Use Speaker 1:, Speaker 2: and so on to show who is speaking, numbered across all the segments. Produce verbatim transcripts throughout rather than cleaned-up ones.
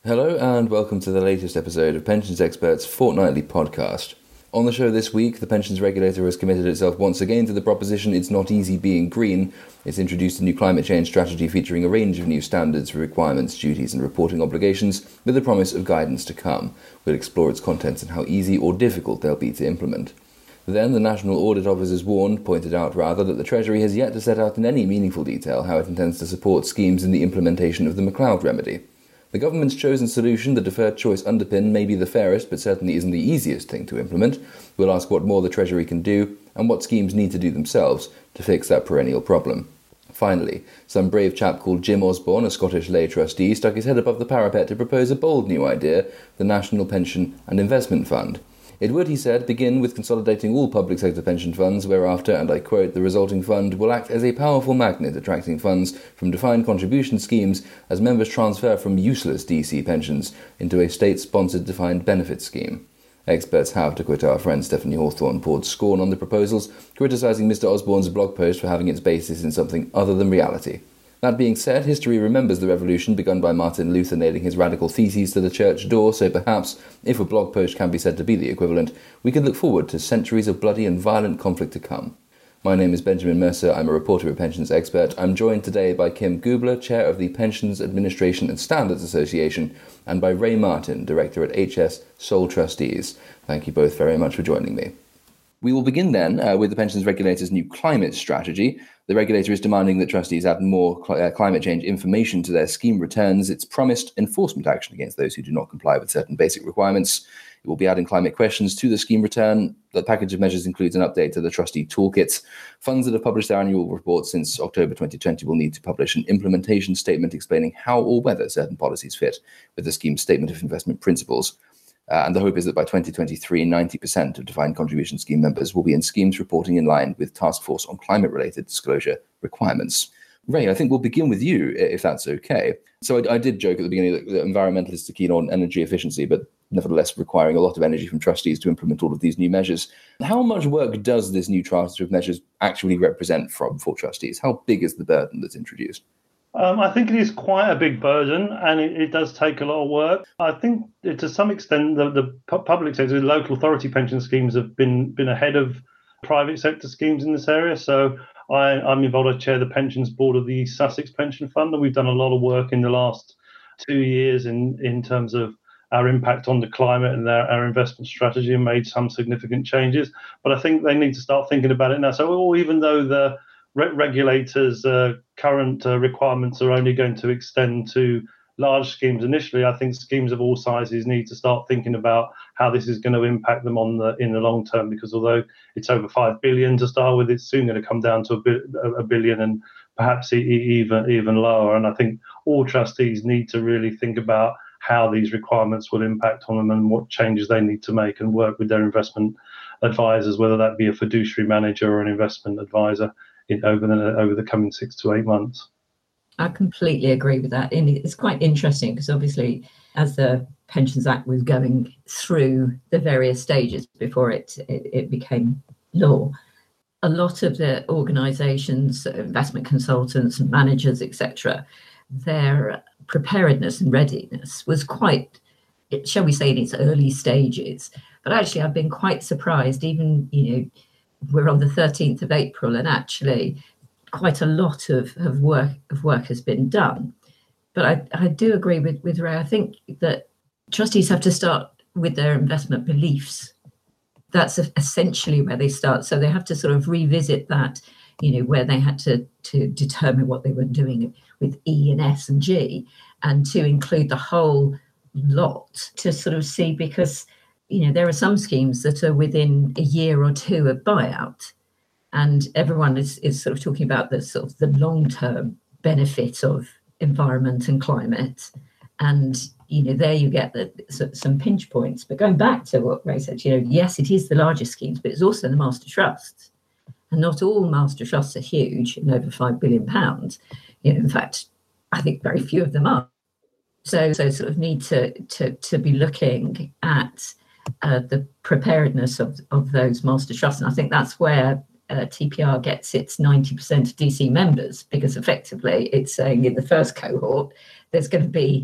Speaker 1: Hello and welcome to the latest episode of Pensions Experts Fortnightly Podcast. On the show this week, the pensions regulator has committed itself once again to the proposition it's not easy being green. It's introduced a new climate change strategy featuring a range of new standards, requirements, duties and reporting obligations with the promise of guidance to come. We'll explore its contents and how easy or difficult they'll be to implement. Then, the National Audit Office has warned, pointed out rather, that the Treasury has yet to set out in any meaningful detail how it intends to support schemes in the implementation of the McLeod remedy. The government's chosen solution, the deferred choice underpin, may be the fairest, but certainly isn't the easiest thing to implement. We'll ask what more the Treasury can do, and what schemes need to do themselves to fix that perennial problem. Finally, some brave chap called Jim Osborne, a Scottish lay trustee, stuck his head above the parapet to propose a bold new idea, the National Pension and Investment Fund. It would, he said, begin with consolidating all public sector pension funds, whereafter, and I quote, the resulting fund will act as a powerful magnet attracting funds from defined contribution schemes as members transfer from useless D C pensions into a state-sponsored defined benefit scheme. Experts have, to quote our friend Stephanie Hawthorne, poured scorn on the proposals, criticising Mister Osborne's blog post for having its basis in something other than reality. That being said, history remembers the revolution begun by Martin Luther nailing his radical theses to the church door, so perhaps, if a blog post can be said to be the equivalent, we can look forward to centuries of bloody and violent conflict to come. My name is Benjamin Mercer, I'm a reporter at Pensions Expert. I'm joined today by Kim Gubler, Chair of the Pensions Administration and Standards Association, and by Ray Martin, Director at H S Sole Trustees. Thank you both very much for joining me. We will begin then uh, with the pensions regulator's new climate strategy. The regulator is demanding that trustees add more cl- uh, climate change information to their scheme returns. It's promised enforcement action against those who do not comply with certain basic requirements. It will be adding climate questions to the scheme return. The package of measures includes an update to the trustee toolkits. Funds that have published their annual reports since October twenty twenty will need to publish an implementation statement explaining how or whether certain policies fit with the scheme's statement of investment principles. Uh, and the hope is that by twenty twenty-three, ninety percent of defined contribution scheme members will be in schemes reporting in line with Task Force on Climate-related disclosure requirements. Ray, I think we'll begin with you, if that's okay. So I, I did joke at the beginning that, that environmentalists are keen on energy efficiency, but nevertheless requiring a lot of energy from trustees to implement all of these new measures. How much work does this new charter of measures actually represent from for trustees? How big is the burden that's introduced?
Speaker 2: Um, I think it is quite a big burden, and it, it does take a lot of work. I think it, to some extent, the, the pu- public sector, the local authority pension schemes have been been ahead of private sector schemes in this area. So I, I'm involved. I chair the pensions board of the Sussex Pension Fund, and we've done a lot of work in the last two years in, in terms of our impact on the climate and our, our investment strategy, and made some significant changes. But I think they need to start thinking about it now. So even though the re- regulators' uh, current uh, requirements are only going to extend to large schemes initially, I think schemes of all sizes need to start thinking about how this is going to impact them on the in the long term, because although it's over five billion to start with, it's soon going to come down to a, bi- a billion and perhaps e- even even lower. And I think all trustees need to really think about how these requirements will impact on them and what changes they need to make, and work with their investment advisors, whether that be a fiduciary manager or an investment advisor, in, over the over the coming six to eight months.
Speaker 3: I completely agree with that. And it's quite interesting because obviously as the Pensions Act was going through the various stages before it, it, it became law, a lot of the organisations, investment consultants, managers, et cetera, their preparedness and readiness was quite, shall we say, in its early stages. But actually I've been quite surprised, even, you know, we're on the thirteenth of April and actually quite a lot of, of work of work has been done. But I, I do agree with, with Ray. I think that trustees have to start with their investment beliefs. That's essentially where they start. So they have to sort of revisit that, you know, where they had to, to determine what they were doing with E and S and G, and to include the whole lot to sort of see, because, you know, there are some schemes that are within a year or two of buyout. And everyone is, is sort of talking about the sort of the long-term benefit of environment and climate. And, you know, there you get the, so, some pinch points. But going back to what Ray said, you know, yes, it is the largest schemes, but it's also the master trusts. And not all master trusts are huge and over five billion pounds. You know, in fact, I think very few of them are. So, so sort of need to, to, to be looking at uh, the preparedness of, of those master trusts. And I think that's where Uh, T P R gets its ninety percent of D C members, because effectively it's saying in the first cohort there's going to be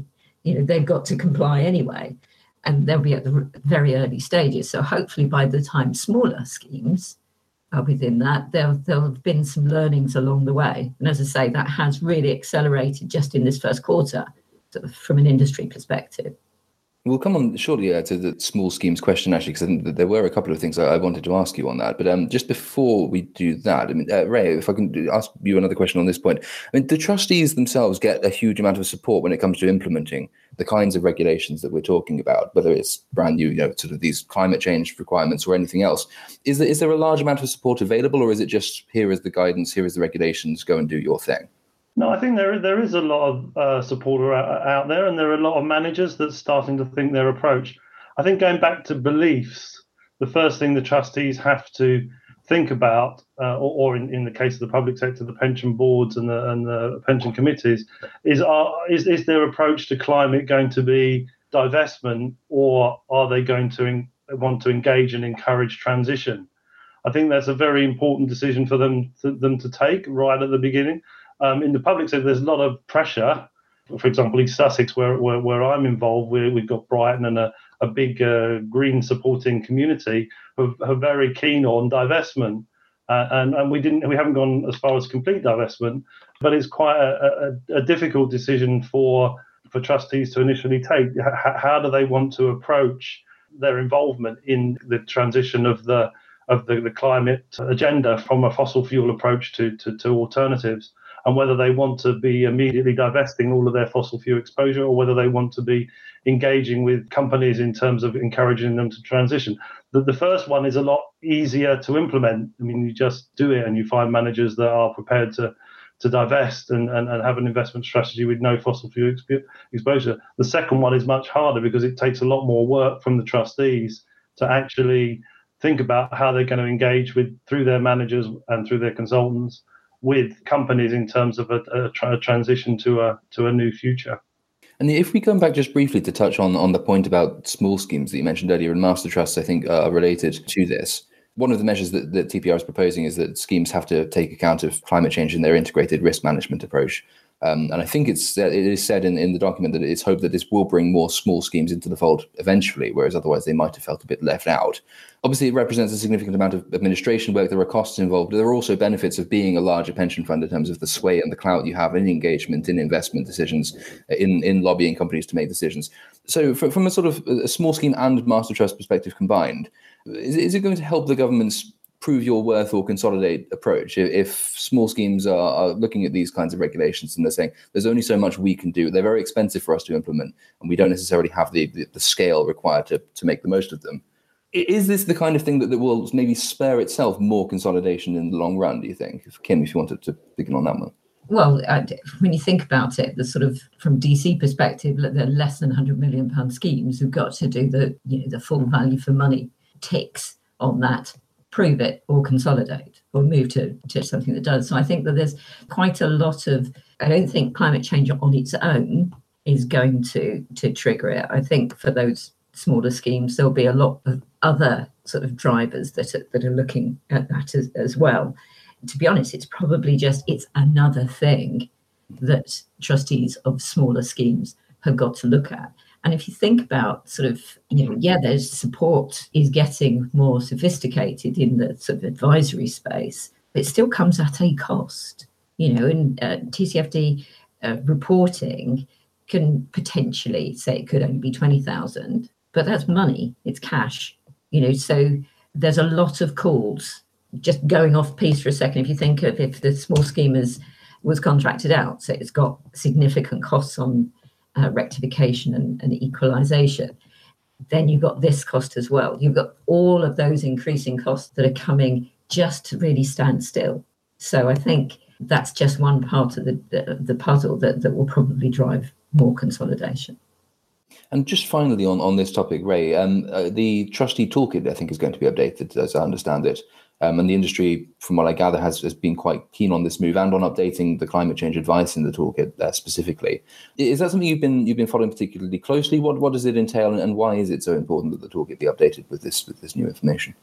Speaker 3: you know, they've got to comply anyway, and they'll be at the very early stages. So hopefully by the time smaller schemes are within that, there there'll have been some learnings along the way. And as I say, that has really accelerated just in this first quarter sort of from an industry perspective.
Speaker 1: We'll come on shortly uh, to the small schemes question, actually, because I think that there were a couple of things I, I wanted to ask you on that. But um, just before we do that, I mean, uh, Ray, if I can do, ask you another question on this point. I mean, the trustees themselves get a huge amount of support when it comes to implementing the kinds of regulations that we're talking about, whether it's brand new, you know, sort of these climate change requirements or anything else. Is there, is there a large amount of support available, or is it just here is the guidance, here is the regulations, go and do your thing?
Speaker 2: No, I think there there is a lot of uh, support out, out there, and there are a lot of managers that's starting to think their approach. I think going back to beliefs, the first thing the trustees have to think about, uh, or, or in, in the case of the public sector, the pension boards and the and the pension committees, is are, is is their approach to climate going to be divestment, or are they going to in, want to engage and encourage transition? I think that's a very important decision for them to, them to take right at the beginning. Um, in the public sector, there's a lot of pressure. For example, East Sussex, where where, where I'm involved, we, we've got Brighton and a, a big uh, green supporting community who are very keen on divestment. Uh, and, and we didn't, we haven't gone as far as complete divestment, but it's quite a, a, a difficult decision for for trustees to initially take. H- how do they want to approach their involvement in the transition of the of the, the climate agenda from a fossil fuel approach to, to, to alternatives? And whether they want to be immediately divesting all of their fossil fuel exposure, or whether they want to be engaging with companies in terms of encouraging them to transition. The, the first one is a lot easier to implement. I mean, you just do it and you find managers that are prepared to, to divest and, and, and have an investment strategy with no fossil fuel exp- exposure. The second one is much harder because it takes a lot more work from the trustees to actually think about how they're going to engage with, through their managers and through their consultants, with companies in terms of a, a, tra- a transition to a to a new future.
Speaker 1: And if we come back just briefly to touch on, on the point about small schemes that you mentioned earlier, and master trusts, I think, are related to this. One of the measures that, that T P R is proposing is that schemes have to take account of climate change in their integrated risk management approach. Um, and I think it's it is said in, in the document that it's hoped that this will bring more small schemes into the fold eventually, whereas otherwise they might have felt a bit left out. Obviously, it represents a significant amount of administration work. There are costs involved, but there are also benefits of being a larger pension fund in terms of the sway and the clout you have in engagement, in investment decisions, in, in lobbying companies to make decisions. So from, from a sort of a small scheme and master trust perspective combined, is, is it going to help the government's prove your worth or consolidate approach? If, if small schemes are, are looking at these kinds of regulations and they're saying there's only so much we can do, they're very expensive for us to implement, and we don't necessarily have the, the, the scale required to, to make the most of them. Is this the kind of thing that, that will maybe spare itself more consolidation in the long run, do you think? If, Kim, if you wanted to begin on that one.
Speaker 3: Well, uh, when you think about it, the sort of from D C perspective, they're less than one hundred million pound schemes who've got to do the, you know, the full value for money ticks on that. Prove it or consolidate or move to, to something that does. So I think that there's quite a lot of, I don't think climate change on its own is going to, to trigger it. I think for those smaller schemes, there'll be a lot of other sort of drivers that are, that are looking at that as, as well. To be honest, it's probably just, it's another thing that trustees of smaller schemes have got to look at. And if you think about sort of, you know, yeah, there's support is getting more sophisticated in the sort of advisory space, but it still comes at a cost. You know, and uh, T C F D uh, reporting can potentially say it could only be twenty thousand, but that's money, it's cash. You know, so there's a lot of calls. Just going off piece for a second, if you think of if the small scheme is, was contracted out, so it's got significant costs on Uh, rectification and, and equalisation, then you've got this cost as well. You've got all of those increasing costs that are coming just to really stand still. So I think that's just one part of the, the, the puzzle that, that will probably drive more consolidation.
Speaker 1: And just finally on, on this topic, Ray, um, uh, the trustee toolkit, I think, is going to be updated, as I understand it. Um, and the industry, from what I gather, has, has been quite keen on this move and on updating the climate change advice in the toolkit uh, specifically. Is that something you've been you've been following particularly closely? What what does it entail, and why is it so important that the toolkit be updated with this with this new information?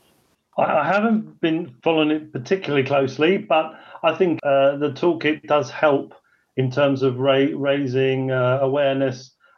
Speaker 2: I haven't been following it particularly closely, but I think uh, the toolkit does help in terms of ra- raising uh, awareness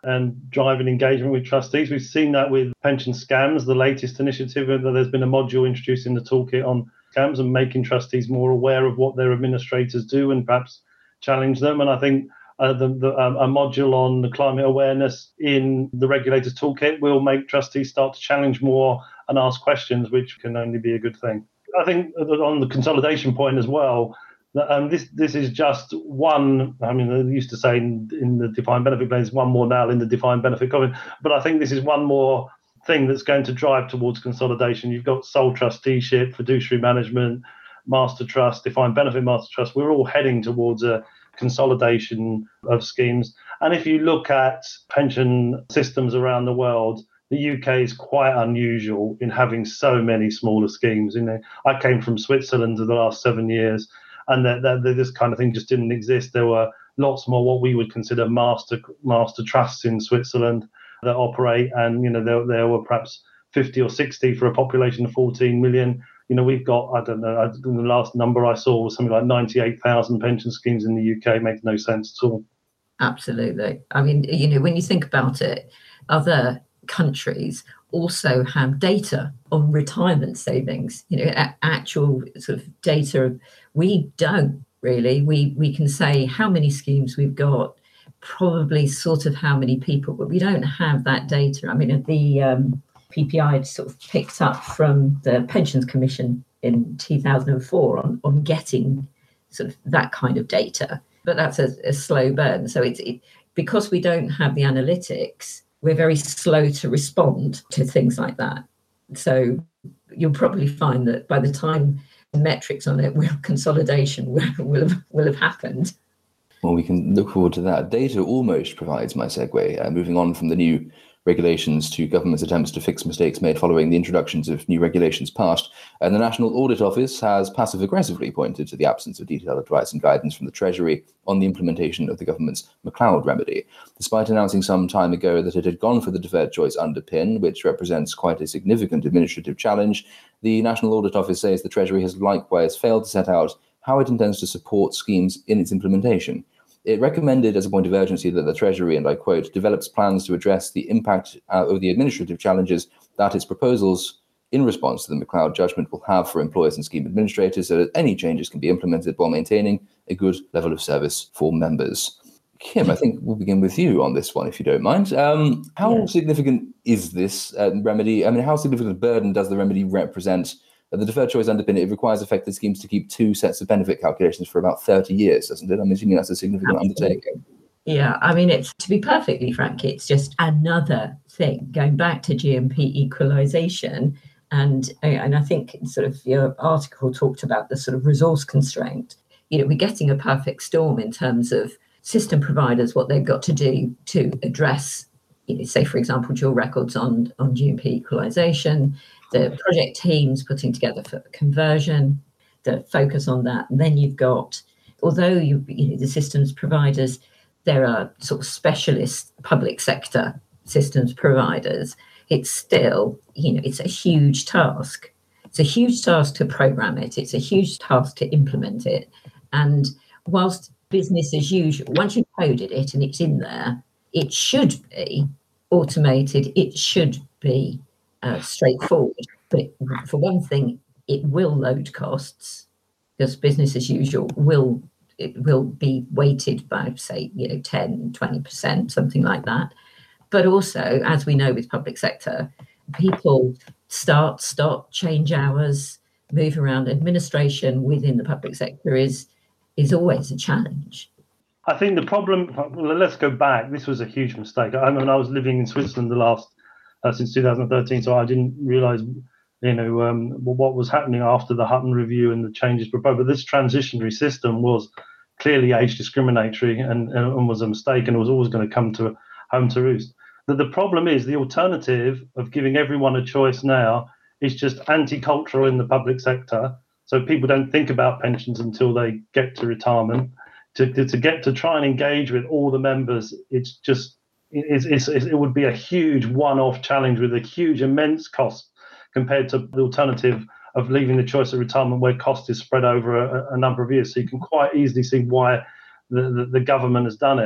Speaker 2: and driving engagement with trustees. We've seen that with pension scams, the latest initiative. There's been a module introduced in the toolkit on scams and making trustees more aware of what their administrators do and perhaps challenge them. And I think uh, the, the, um, a module on the climate awareness in the regulator's toolkit will make trustees start to challenge more and ask questions, which can only be a good thing. I think on the consolidation point as well, Um, this this is just one. I mean, they used to say in, in the defined benefit plans, one more nail in the defined benefit coffin. But I think this is one more thing that's going to drive towards consolidation. You've got sole trusteeship, fiduciary management, master trust, defined benefit master trust. We're all heading towards a consolidation of schemes. And if you look at pension systems around the world, the U K is quite unusual in having so many smaller schemes. You know, I came from Switzerland for the last seven years. And that, that, that this kind of thing just didn't exist. There were lots more what we would consider master master trusts in Switzerland that operate, and you know there there were perhaps fifty or sixty for a population of fourteen million. You know, we've got, I don't know, I, the last number I saw was something like ninety-eight thousand pension schemes in the U K. It makes no sense at all.
Speaker 3: Absolutely. I mean, you know, when you think about it, other countries also have data on retirement savings, you know, a- actual sort of data. We don't really. We we can say how many schemes we've got, probably sort of how many people, but we don't have that data. I mean, the um, P P I sort of picked up from the Pensions Commission in two thousand four on, on getting sort of that kind of data, but that's a, a slow burn. So it's it, because we don't have the analytics, we're very slow to respond to things like that. So you'll probably find that by the time the metrics on it, will, consolidation will, will, have, will have happened.
Speaker 1: Well, we can look forward to that. Data almost provides my segue, uh, moving on from the new regulations to government's attempts to fix mistakes made following the introductions of new regulations passed. And the National Audit Office has passive-aggressively pointed to the absence of detailed advice and guidance from the Treasury on the implementation of the government's McCloud remedy, despite announcing some time ago that it had gone for the deferred choice underpin, which represents quite a significant administrative challenge. The National Audit Office says the Treasury has likewise failed to set out how it intends to support schemes in its implementation. It recommended as a point of urgency that the Treasury, and I quote, develops plans to address the impact uh, of the administrative challenges that its proposals in response to the McCloud judgment will have for employers and scheme administrators, so that any changes can be implemented while maintaining a good level of service for members. Kim, I think we'll begin with you on this one, if you don't mind. Um, how yeah. significant is this uh, remedy? I mean, how significant a burden does the remedy represent? The deferred choice underpin, it requires affected schemes to keep two sets of benefit calculations for about thirty years, doesn't it? I'm assuming that's a significant Absolutely. undertaking.
Speaker 3: Yeah, I mean, it's, to be perfectly frank, it's just another thing. Going back to G M P equalisation, and and I think sort of your article talked about the sort of resource constraint. You know, we're getting a perfect storm in terms of system providers, what they've got to do to address, you know, say, for example, dual records on, on G M P equalisation, the project teams putting together for conversion, the focus on that. And then you've got, although you, you know, the systems providers, there are sort of specialist public sector systems providers, it's still, you know, it's a huge task. It's a huge task to program it. It's a huge task to implement it. And whilst business as usual, once you've coded it and it's in there, it should be automated. It should be Uh, straightforward, but it, for one thing, it will load costs because business as usual will it will be weighted by, say, you know, ten, twenty percent, something like that. But also, as we know with public sector, people start, stop, change hours, move around. Administration within the public sector is is always a challenge.
Speaker 2: I think the problem, well, let's go back. This was a huge mistake. I mean, I was living in Switzerland the last Uh, since two thousand thirteen, so I didn't realise, you know, um, what was happening after the Hutton Review and the changes proposed. But this transitionary system was clearly age discriminatory and, and was a mistake, and it was always going to come to home to roost. But the problem is the alternative of giving everyone a choice now is just anti-cultural in the public sector. So people don't think about pensions until they get to retirement. To, to, to get to try and engage with all the members, it's just It's, it's, it would be a huge one-off challenge with a huge, immense cost compared to the alternative of leaving the choice of retirement where cost is spread over a, a number of years. So you can quite easily see why the, the, the government has done it.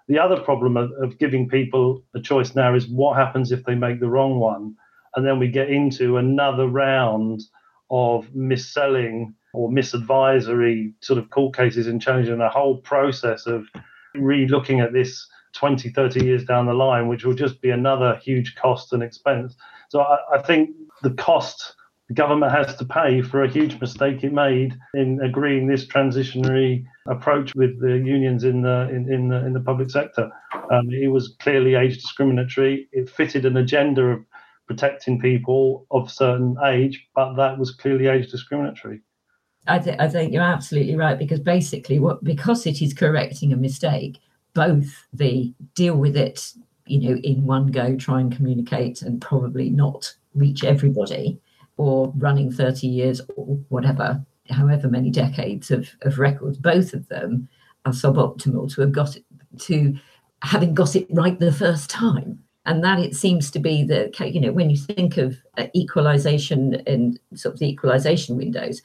Speaker 2: The other problem of, of giving people a choice now is what happens if they make the wrong one? And then we get into another round of mis-selling or misadvisory sort of court cases and challenging the whole process of re-looking at this twenty, thirty years down the line, which will just be another huge cost and expense. So I, I think the cost the government has to pay for a huge mistake it made in agreeing this transitionary approach with the unions in the in, in the in the public sector. Um, it was clearly age discriminatory. It fitted an agenda of protecting people of certain age, but that was clearly age discriminatory.
Speaker 3: I, th- I think you're absolutely right, because basically, what because it is correcting a mistake, both the deal with it, you know, in one go, try and communicate and probably not reach everybody, or running thirty years or whatever, however many decades of, of records, both of them are suboptimal to have got it, to having got it right the first time. And that, it seems to be the, you know, when you think of uh, equalisation and sort of the equalisation windows,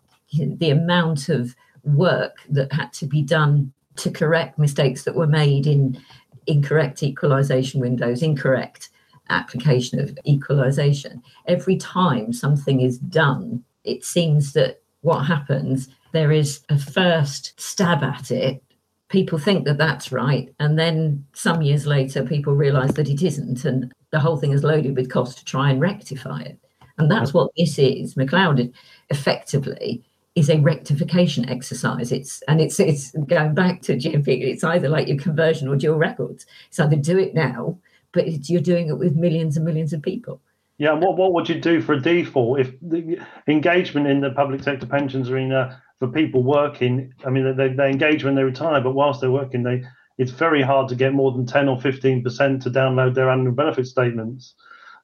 Speaker 3: the amount of work that had to be done to correct mistakes that were made in incorrect equalisation windows, incorrect application of equalisation. Every time something is done, it seems that what happens, there is a first stab at it. People think that that's right. And then some years later, people realise that it isn't. And the whole thing is loaded with cost to try and rectify it. And that's what this is. McLeod effectively is a rectification exercise. It's and it's it's going back to G M P. It's either like your conversion or dual records. It's either do it now, but it's, you're doing it with millions and millions of people.
Speaker 2: Yeah, what what would you do for a default if the engagement in the public sector pensions arena for people working? I mean, they they engage when they retire, but whilst they're working, they it's very hard to get more than ten or fifteen percent to download their annual benefit statements.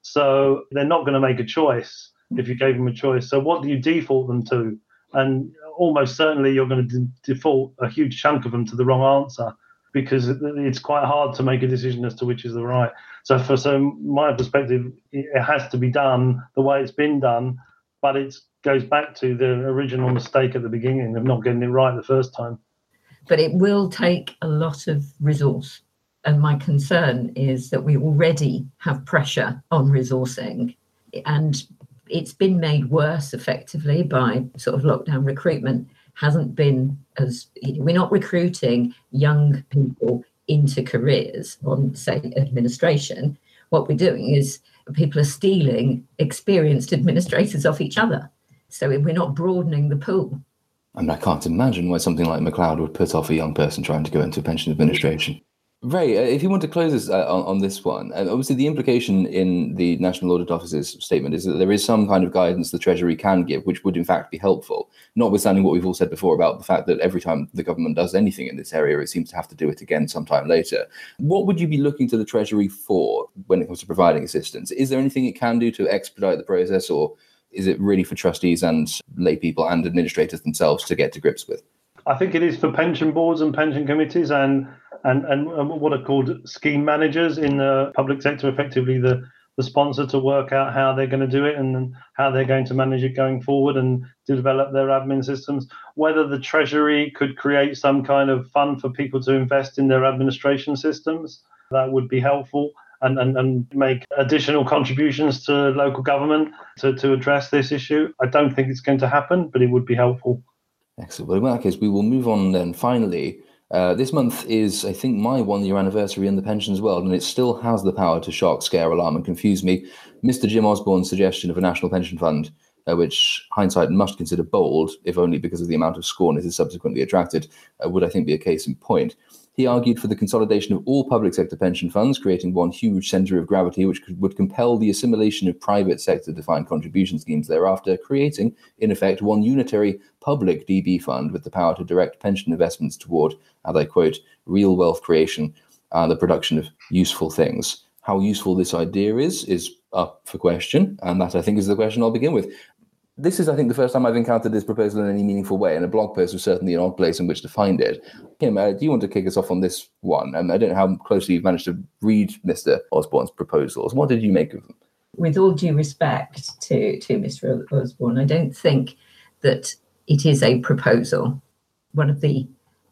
Speaker 2: So they're not going to make a choice if you gave them a choice. So what do you default them to? And almost certainly you're going to de- default a huge chunk of them to the wrong answer, because it's quite hard to make a decision as to which is the right. So for so my perspective, it has to be done the way it's been done, but it goes back to the original mistake at the beginning of not getting it right the first time.
Speaker 3: But it will take a lot of resource. And my concern is that we already have pressure on resourcing, and it's been made worse effectively by sort of lockdown recruitment. Hasn't been as, you know, we're not recruiting young people into careers on, say, administration. What we're doing is people are stealing experienced administrators off each other. So we're not broadening the pool.
Speaker 1: I mean, I can't imagine why something like McLeod would put off a young person trying to go into pension administration. Ray, if you want to close us uh, on, on this one, and obviously the implication in the National Audit Office's statement is that there is some kind of guidance the Treasury can give, which would in fact be helpful, notwithstanding what we've all said before about the fact that every time the government does anything in this area, it seems to have to do it again sometime later. What would you be looking to the Treasury for when it comes to providing assistance? Is there anything it can do to expedite the process, or is it really for trustees and lay people and administrators themselves to get to grips with?
Speaker 2: I think it is for pension boards and pension committees and And, and what are called scheme managers in the public sector, effectively the, the sponsor, to work out how they're going to do it and how they're going to manage it going forward and to develop their admin systems. Whether the Treasury could create some kind of fund for people to invest in their administration systems, that would be helpful, and, and, and make additional contributions to local government to, to address this issue. I don't think it's going to happen, but it would be helpful.
Speaker 1: Excellent. Well, in that case, we will move on then finally. Uh, this month is, I think, my one-year anniversary in the pensions world, and it still has the power to shock, scare, alarm, and confuse me. Mister Jim Osborne's suggestion of a national pension fund, uh, which hindsight must consider bold, if only because of the amount of scorn it has subsequently attracted, uh, would, I think, be a case in point. He argued for the consolidation of all public sector pension funds, creating one huge centre of gravity which could, would compel the assimilation of private sector defined contribution schemes thereafter, creating, in effect, one unitary public D B fund with the power to direct pension investments toward, and I quote, real wealth creation and the production of useful things. How useful this idea is, is up for question, and that, I think, is the question I'll begin with. This is, I think, the first time I've encountered this proposal in any meaningful way, and a blog post was certainly an odd place in which to find it. Kim, uh, do you want to kick us off on this one? Um, I don't know how closely you've managed to read Mister Osborne's proposals. What did you make of them?
Speaker 3: With all due respect to, to Mister Osborne, I don't think that it is a proposal. One of the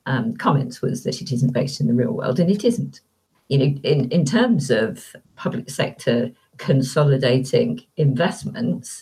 Speaker 3: um, comments was that it isn't based in the real world, and it isn't. You know, in, in terms of public sector consolidating investments,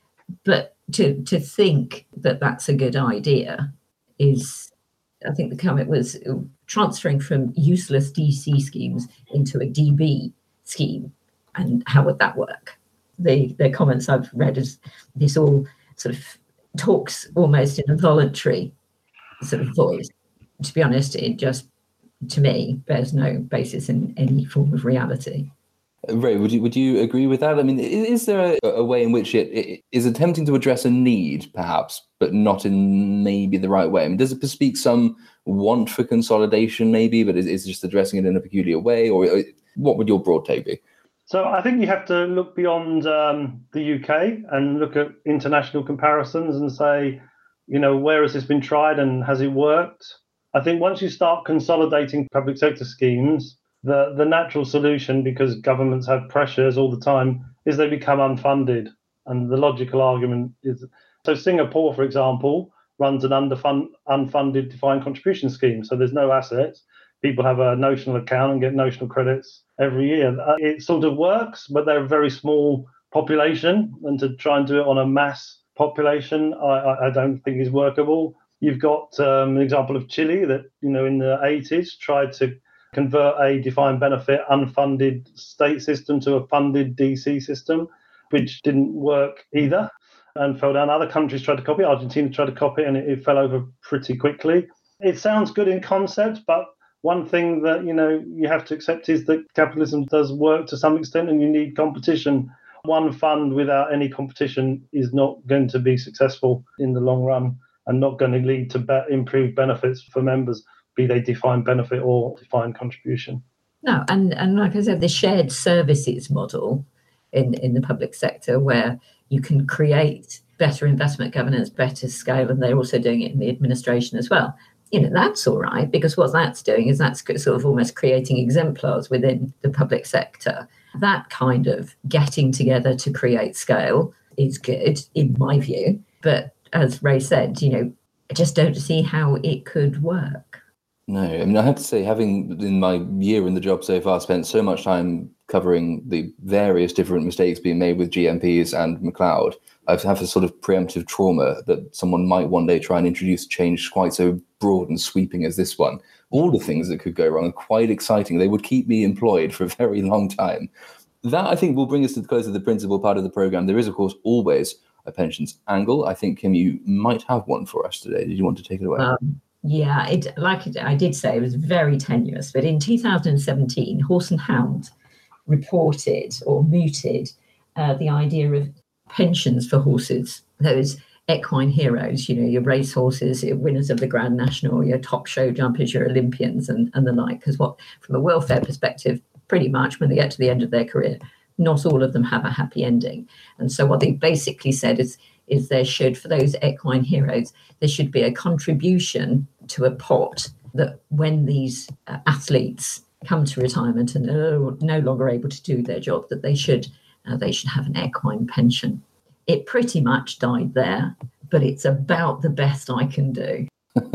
Speaker 3: but to to think that that's a good idea is, I think the comment was transferring from useless D C schemes into a D B scheme, and how would that work? The the comments I've read is this all sort of talks almost in a voluntary sort of voice. To be honest, it just, to me, bears no basis in any form of reality.
Speaker 1: Ray, would you would you agree with that? I mean, is there a, a way in which it, it is attempting to address a need, perhaps, but not in maybe the right way? I mean, does it bespeak some want for consolidation, maybe, but is, is it just addressing it in a peculiar way? Or what would your broad take be?
Speaker 2: So I think you have to look beyond um, the U K and look at international comparisons and say, you know, where has this been tried and has it worked? I think once you start consolidating public sector schemes, the, the natural solution, because governments have pressures all the time, is they become unfunded. And the logical argument is, so Singapore, for example, runs an underfund, unfunded defined contribution scheme. So there's no assets. People have a notional account and get notional credits every year. It sort of works, but they're a very small population, and to try and do it on a mass population, I, I don't think is workable. You've got um, an example of Chile that, you know, in the eighties tried to convert a defined benefit unfunded state system to a funded D C system, which didn't work either and fell down. Other countries tried to copy it. Argentina tried to copy it, and it, it fell over pretty quickly. It sounds good in concept, but one thing that, you know, you have to accept is that capitalism does work to some extent, and you need competition. One fund without any competition is not going to be successful in the long run and not going to lead to be- improved benefits for members, be they defined benefit or defined contribution.
Speaker 3: No, and, and like I said, the shared services model in, in the public sector, where you can create better investment governance, better scale, and they're also doing it in the administration as well. You know, that's all right, because what that's doing is that's sort of almost creating exemplars within the public sector. That kind of getting together to create scale is good, in my view. But as Ray said, you know, I just don't see how it could work.
Speaker 1: No, I mean, I have to say, having in my year in the job so far spent so much time covering the various different mistakes being made with G M Ps and McLeod, I have a sort of preemptive trauma that someone might one day try and introduce change quite so broad and sweeping as this one. All the things that could go wrong are quite exciting. They would keep me employed for a very long time. That, I think, will bring us to the close of the principal part of the program. There is, of course, always a pensions angle. I think, Kim, you might have one for us today. Did you want to take it away?
Speaker 3: Um, yeah, it, like it, I did say, it was very tenuous. But in two thousand seventeen, Horse and Hound reported or mooted uh, the idea of pensions for horses, those equine heroes, you know, your race horses, your winners of the Grand National, your top show jumpers, your Olympians and, and the like. Because what, from a welfare perspective, pretty much when they get to the end of their career, not all of them have a happy ending. And so what they basically said is, is there should, for those equine heroes, there should be a contribution to a pot that when these uh, athletes come to retirement and are no longer able to do their job, that they should uh, they should have an equine pension. It pretty much died there, but it's about the best I can do.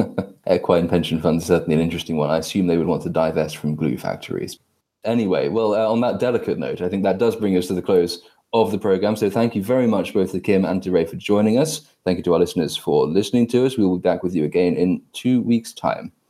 Speaker 1: Equine pension fund is certainly an interesting one. I assume they would want to divest from glue factories. Anyway, well, uh, on that delicate note, I think that does bring us to the close of the program. So thank you very much both to Kim and to Ray for joining us. Thank you to our listeners for listening to us. We will be back with you again in two weeks' time.